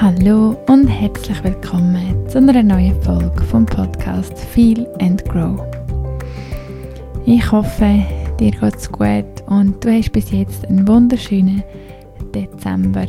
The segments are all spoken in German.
Hallo und herzlich willkommen zu einer neuen Folge vom Podcast Feel and Grow. Ich hoffe, dir geht's gut und du hast bis jetzt einen wunderschönen Dezember.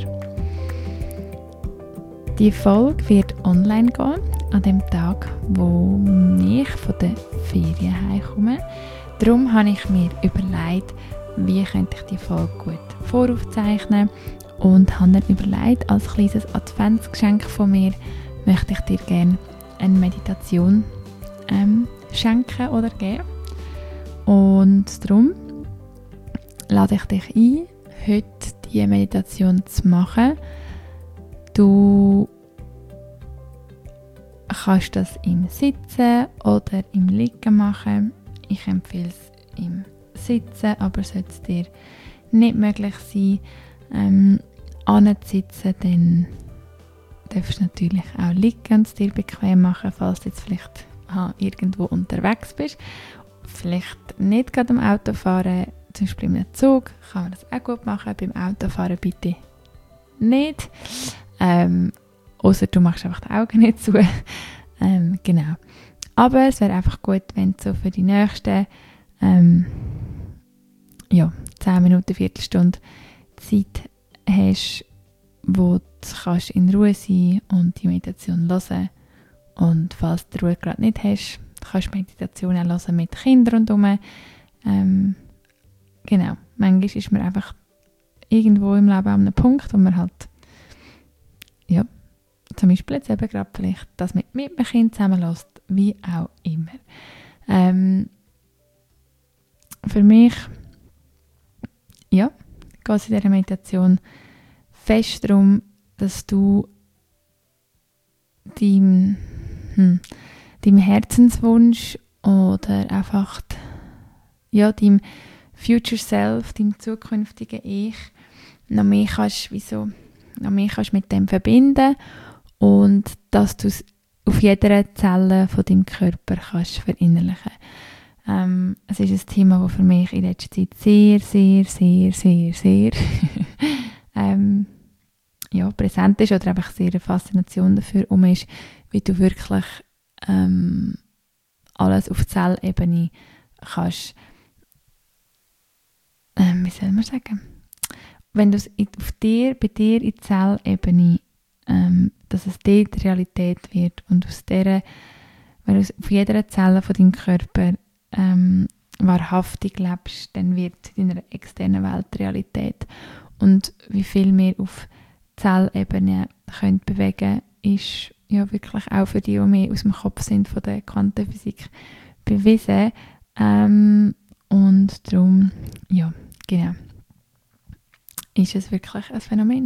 Die Folge wird online gehen, an dem Tag, wo ich von der Ferien heimkomme. Darum habe ich mir überlegt, wie könnte ich die Folge gut voraufzeichnen und habe mir überlegt, als kleines Adventsgeschenk von mir möchte ich dir gerne eine Meditation schenken oder geben. Und darum lade ich dich ein, heute diese Meditation zu machen. Du kannst das im Sitzen oder im Liegen machen. Ich empfehle es im Sitzen, aber sollte es dir nicht möglich sein, anzusitzen, dann darfst du natürlich auch liegen und es dir bequem machen, falls du jetzt vielleicht irgendwo unterwegs bist. Vielleicht nicht gerade am Autofahren, zum Beispiel im Zug, kann man das auch gut machen. Beim Autofahren bitte nicht. Ausser du machst einfach die Augen nicht zu. Genau. Aber es wäre einfach gut, wenn du so für die nächsten 10 Minuten, Viertelstunde Zeit hast, wo du kannst in Ruhe sein und die Meditation hören. Und falls du die Ruhe gerade nicht hast, kannst du Meditation auch hören mit Kindern rundherum. Genau, manchmal ist man einfach irgendwo im Leben an einem Punkt, wo man halt, zum Beispiel jetzt eben gerade vielleicht das mit einem Kind zusammenlässt, wie auch immer. Für mich, geht es in dieser Meditation fest darum, dass du deinem Herzenswunsch oder einfach deinem Future Self, deinem zukünftigen Ich, noch mehr kannst mit dem verbinden und dass du es auf jeder Zelle von deinem Körper kannst verinnerlichen. Es ist ein Thema, das für mich in letzter Zeit sehr, sehr, sehr, sehr, sehr präsent ist oder einfach sehr eine Faszination dafür ist, wie du wirklich alles auf Zellebene kannst, wie soll man sagen, wenn du es bei dir in Zellebene, dass es dort Realität wird und aus dieser, wenn du auf jeder Zelle von deinem Körper wahrhaftig lebst, dann wird in deiner externen Welt Realität. Und wie viel wir auf Zellebene können bewegen, ist wirklich auch für die mehr aus dem Kopf sind von der Quantenphysik bewiesen. Und darum, genau, ist es wirklich ein Phänomen.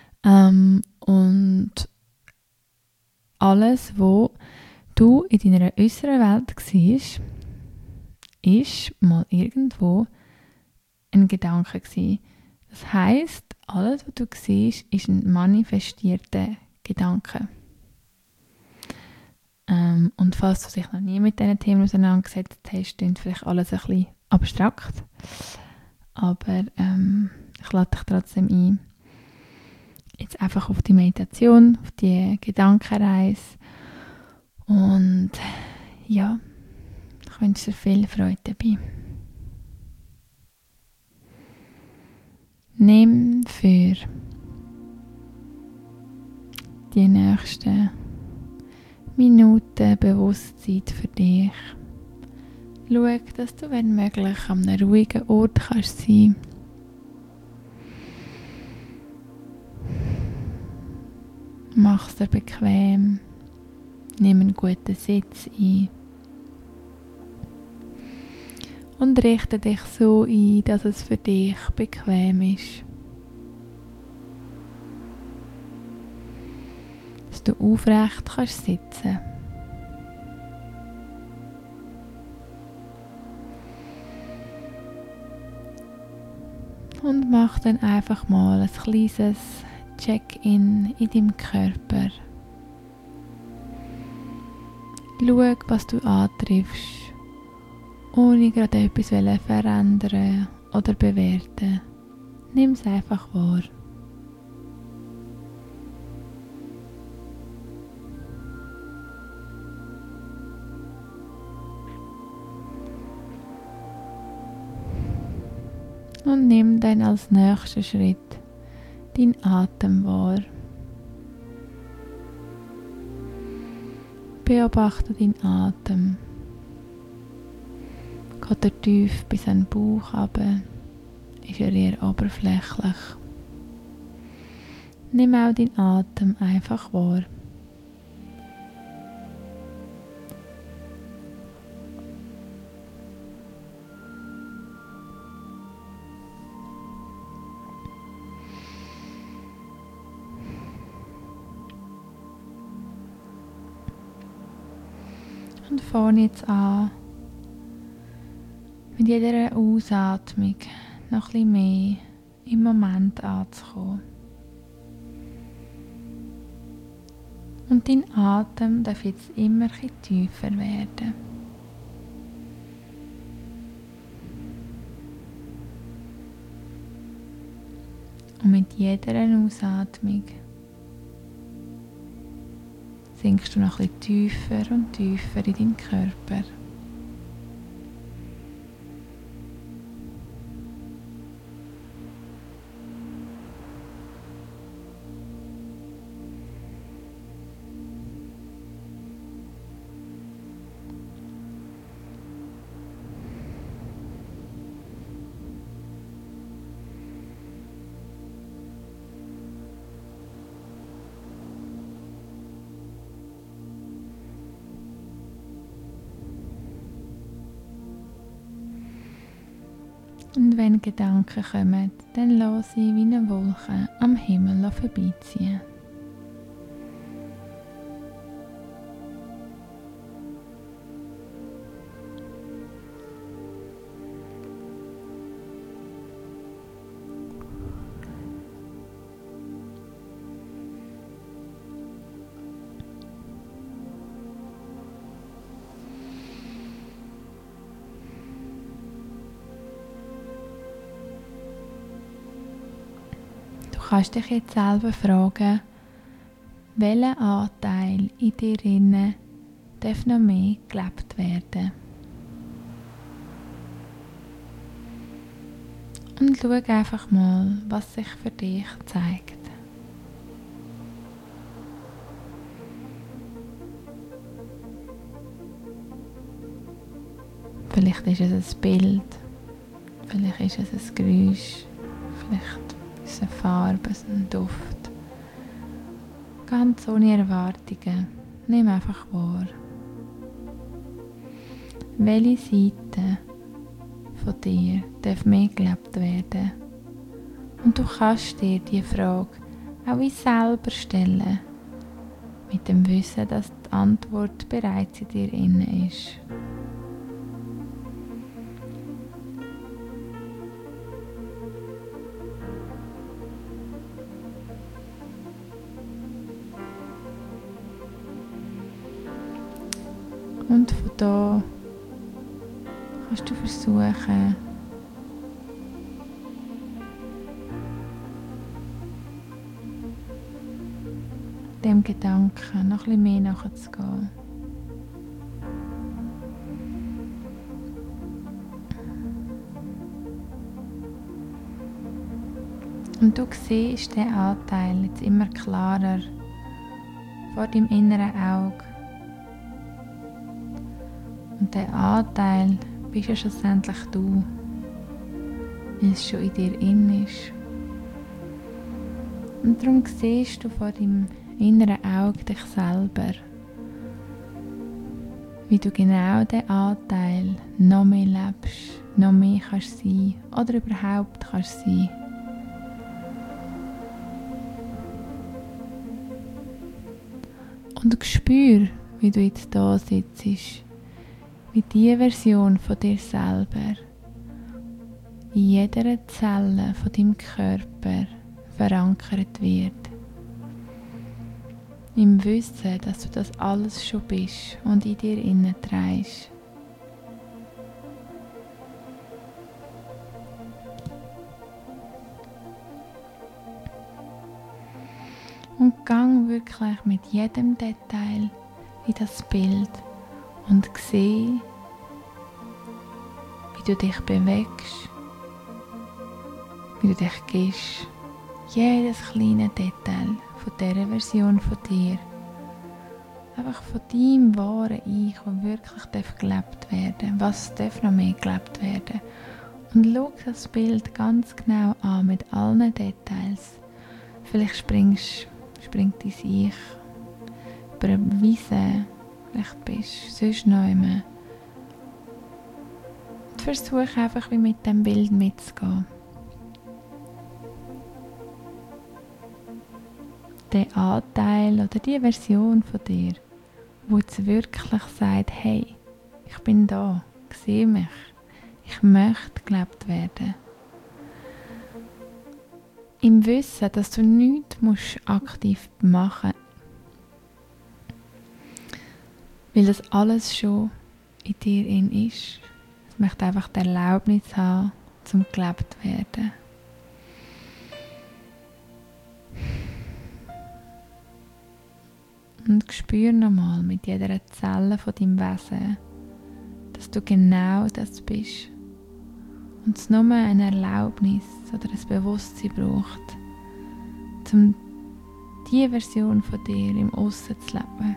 Und alles, was du in deiner äußeren Welt siehst, ist mal irgendwo ein Gedanke gewesen. Das heisst, alles, was du siehst, ist ein manifestierter Gedanke. Und falls du dich noch nie mit diesen Themen auseinandergesetzt hast, klingt vielleicht alles ein bisschen abstrakt. Aber ich lade dich trotzdem ein, jetzt einfach auf die Meditation, auf die Gedankenreise. Und ich wünsche dir viel Freude dabei. Nimm für die nächsten Minuten Bewusstsein für dich. Schau, dass du, wenn möglich, an einem ruhigen Ort kannst sein. Mach es dir bequem. Nimm einen guten Sitz ein. Und richte dich so ein, dass es für dich bequem ist. Dass du aufrecht kannst sitzen. Und mach dann einfach mal ein kleines Check-in in deinem Körper. Schau, was du antriffst, ohne gerade etwas verändern oder bewerten. Nimm es einfach wahr. Und nimm dann als nächsten Schritt deinen Atem wahr. Beobachte deinen Atem. Geht er tief bis an den Bauch runter? Ist er eher oberflächlich? Nimm auch deinen Atem einfach wahr. Und fang jetzt an, mit jeder Ausatmung noch ein bisschen mehr im Moment anzukommen. Und dein Atem darf jetzt immer ein bisschen tiefer werden. Und mit jeder Ausatmung sinkst du noch ein bisschen tiefer und tiefer in deinen Körper. Und wenn Gedanken kommen, dann lass sie wie eine Wolke am Himmel vorbeiziehen. Du kannst dich jetzt selber fragen, welcher Anteil in dir drin darf noch mehr gelebt werden. Und schau einfach mal, was sich für dich zeigt. Vielleicht ist es ein Bild, vielleicht ist es ein Geräusch, vielleicht ist es eine Farbe, ein Duft. Ganz ohne Erwartungen. Nimm einfach wahr. Welche Seite von dir darf mehr gelebt werden? Und du kannst dir diese Frage auch wie selber stellen, mit dem Wissen, dass die Antwort bereits in dir inne ist. Und von da kannst du versuchen, dem Gedanken noch ein bisschen mehr nachzugehen. Und du siehst den Anteil jetzt immer klarer vor deinem inneren Auge. Und der Anteil bist ja schlussendlich du, weil es schon in dir in ist. Und darum siehst du vor deinem inneren Auge dich selber, wie du genau den Anteil noch mehr lebst, noch mehr kannst sein oder überhaupt kannst sein. Und spür, wie du jetzt da sitzt, wie diese Version von dir selber in jeder Zelle von deinem Körper verankert wird. Im Wissen, dass du das alles schon bist und in dir innen trägst. Und gang wirklich mit jedem Detail in das Bild und sieh, wie du dich bewegst, wie du dich gibst, jedes kleine Detail von dieser Version von dir, einfach von deinem wahren Ich, das wirklich gelebt werden darf. Was darf noch mehr gelebt werden? Und schau das Bild ganz genau an, mit allen Details. Vielleicht springt dein Ich über eine Wiese, vielleicht bist du sonst noch immer. Und versuch einfach, wie mit dem Bild mitzugehen. Der Anteil oder die Version von dir, wo jetzt wirklich sagt, hey, ich bin da, ich sehe mich, ich möchte gelebt werden. Im Wissen, dass du nichts aktiv machen musst, weil das alles schon in dir ist. Es möchte einfach die Erlaubnis haben, zum gelebt werden. Und spür nochmal mit jeder Zelle von deinem Wesen, dass du genau das bist. Und es nur eine Erlaubnis oder ein Bewusstsein braucht, um diese Version von dir im Aussen zu leben.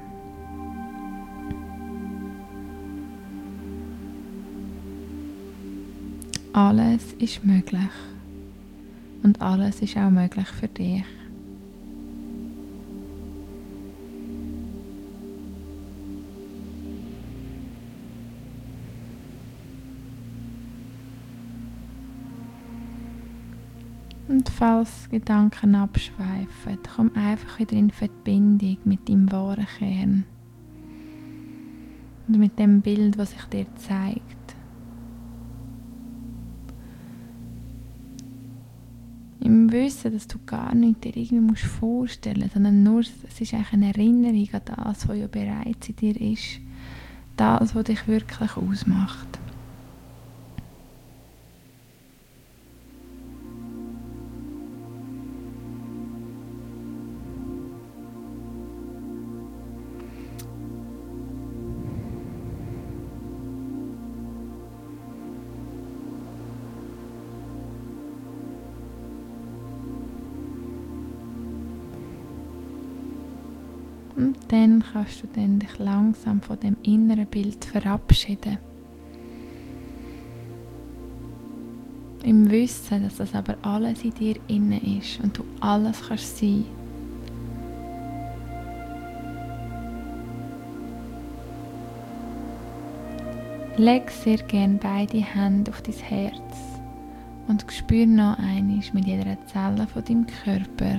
Alles ist möglich. Und alles ist auch möglich für dich. Und falls Gedanken abschweifen, komm einfach wieder in Verbindung mit deinem wahren Kern. Und mit dem Bild, was sich dir zeigt. Im Wissen, dass du gar nicht dir irgendwie vorstellen musst, sondern nur, es ist eigentlich eine Erinnerung an das, was ja bereits in dir ist. Das, was dich wirklich ausmacht. Und dann kannst du dich langsam von dem inneren Bild verabschieden. Im Wissen, dass das aber alles in dir inne ist und du alles kannst sein. Leg sehr gern beide Hände auf dein Herz und spür noch einmal mit jeder Zelle von deinem Körper,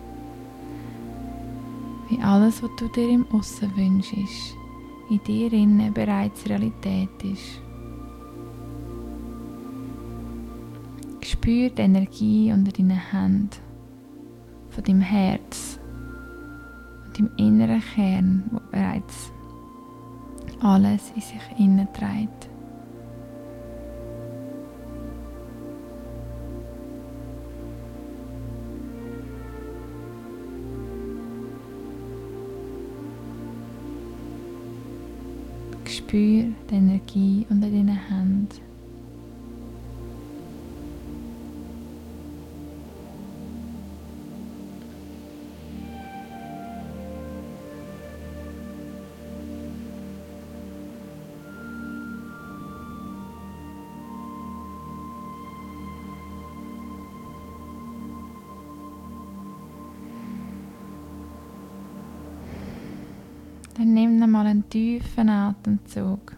wie alles, was du dir im Aussen wünschst, in dir innen bereits Realität ist. Spür die Energie unter deinen Händen, von deinem Herz und deinem inneren Kern, wo bereits alles in sich innen trägt. Spür die Energie unter deinen Händen. Dann nimm nochmal einen tiefen Atemzug.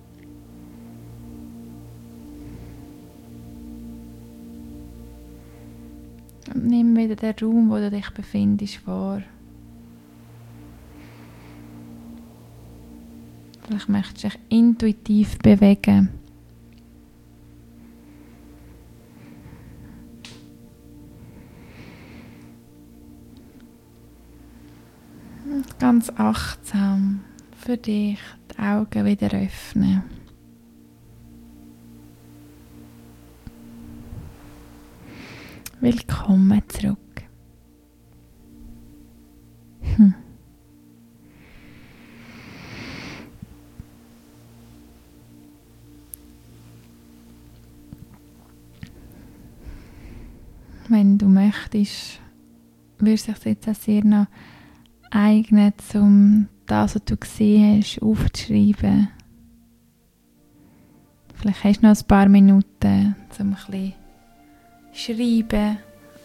Und nimm wieder den Raum, wo du dich befindest, wahr. Vielleicht möchtest du dich intuitiv bewegen. Und ganz achtsam für dich die Augen wieder öffnen. Willkommen zurück. wenn du möchtest, würde es sich jetzt auch sehr noch eignen, um das, was du gesehen hast, aufzuschreiben. Vielleicht hast du noch ein paar Minuten, um ein bisschen schreiben.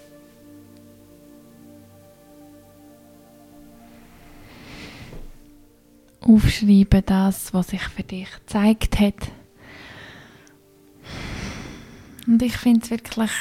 Aufschreiben das, was sich für dich gezeigt hat. Und ich finde es wirklich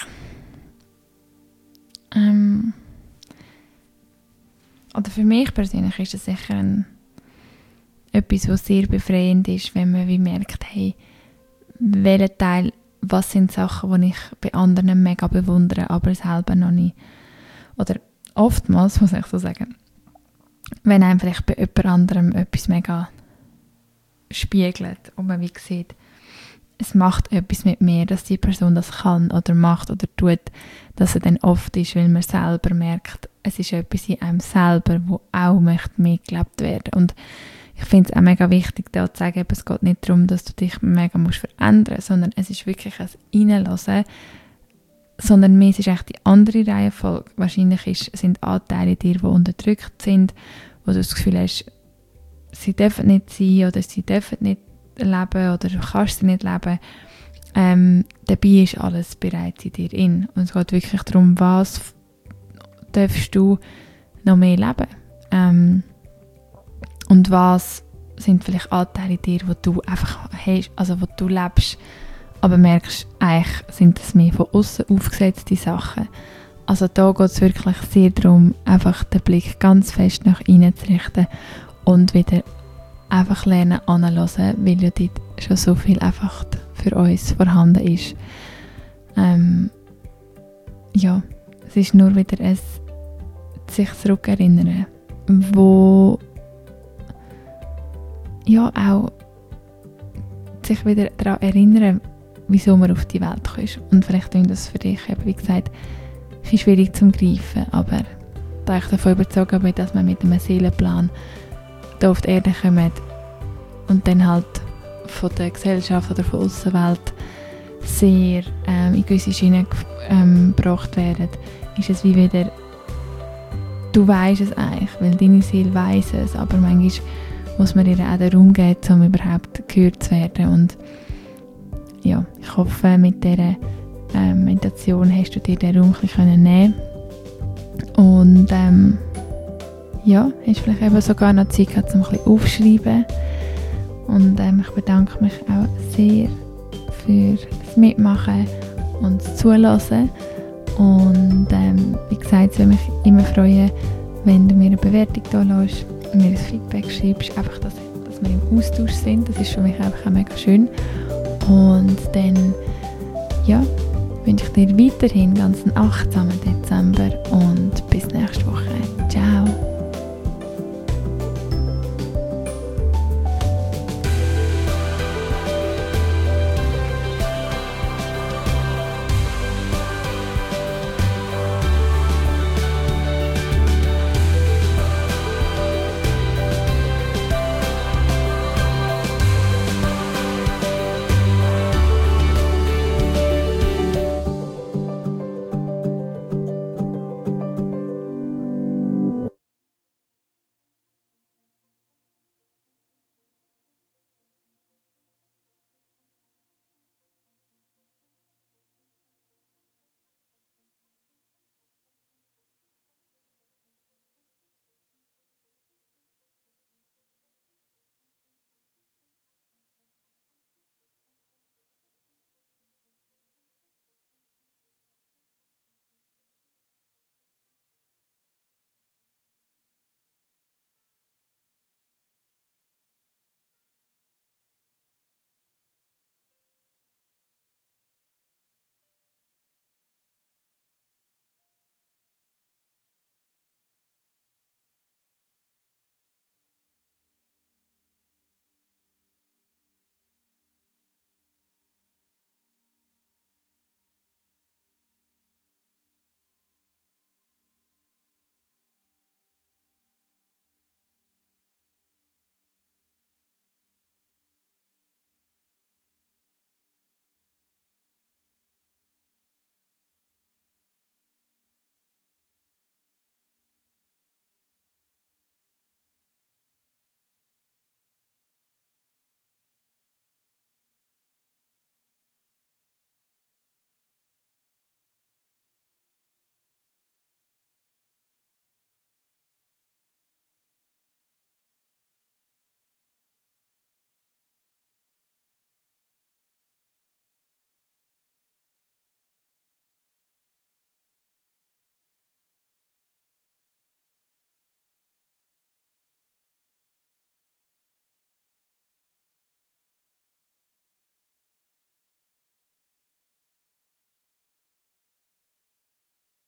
oder für mich persönlich ist es sicher etwas, was sehr befreiend ist, wenn man wie merkt, hey, welcher Teil, was sind Sachen, die ich bei anderen mega bewundere, aber selber noch nicht. Oder oftmals, muss ich so sagen, wenn einem vielleicht bei jemand anderem etwas mega spiegelt und man wie sieht, es macht etwas mit mir, dass die Person das kann oder macht oder tut, dass er dann oft ist, weil man selber merkt, es ist etwas in einem selber, wo auch möchte mitgelebt werden. Und ich finde es auch mega wichtig, da zu sagen, es geht nicht darum, dass du dich mega musst verändern, sondern es ist wirklich ein Reinlassen, sondern mir ist echt die andere Reihenfolge. Wahrscheinlich sind Anteile in dir, die unterdrückt sind, wo du das Gefühl hast, sie dürfen nicht sein oder sie dürfen nicht leben oder du kannst sie nicht leben. Dabei ist alles bereits in dir in. Und es geht wirklich darum, was darfst du noch mehr leben. Und was sind vielleicht Anteile in dir, die du einfach hast, also wo du lebst, aber merkst, eigentlich sind das mehr von außen aufgesetzte Sachen. Also da geht es wirklich sehr darum, einfach den Blick ganz fest nach innen zu richten und wieder einfach lernen anzuhören, weil ja dort schon so viel einfach für uns vorhanden ist. Ja, es ist nur wieder ein sich zurückerinnern, wo ja auch sich wieder daran erinnern, wieso man auf die Welt kommt. Und vielleicht ist das für dich, wie gesagt, ein bisschen schwierig zu greifen, aber da ich davon überzeugt bin, dass man mit einem Seelenplan da auf die Erde kommt und dann halt von der Gesellschaft oder von der Aussenwelt sehr in gewisse Schienen gebracht werden, ist es wie wieder, du weisst es eigentlich, weil deine Seele weiss es, aber manchmal muss man ihr auch den Raum geben, um überhaupt gehört zu werden. Und ja, ich hoffe, mit dieser Meditation hast du dir den Raum ein bisschen nehmen können. Und ja, hast vielleicht eben sogar noch Zeit gehabt, um ein bisschen aufzuschreiben. Und ich bedanke mich auch sehr für das Mitmachen und das Zuhören. Und wie gesagt, es würde mich immer freuen, wenn du mir eine Bewertung da lässt und mir ein Feedback schreibst, einfach, dass wir im Austausch sind. Das ist für mich einfach auch mega schön. Und dann ja, wünsche ich dir weiterhin ganz einen achtsamen Dezember und bis nächste Woche.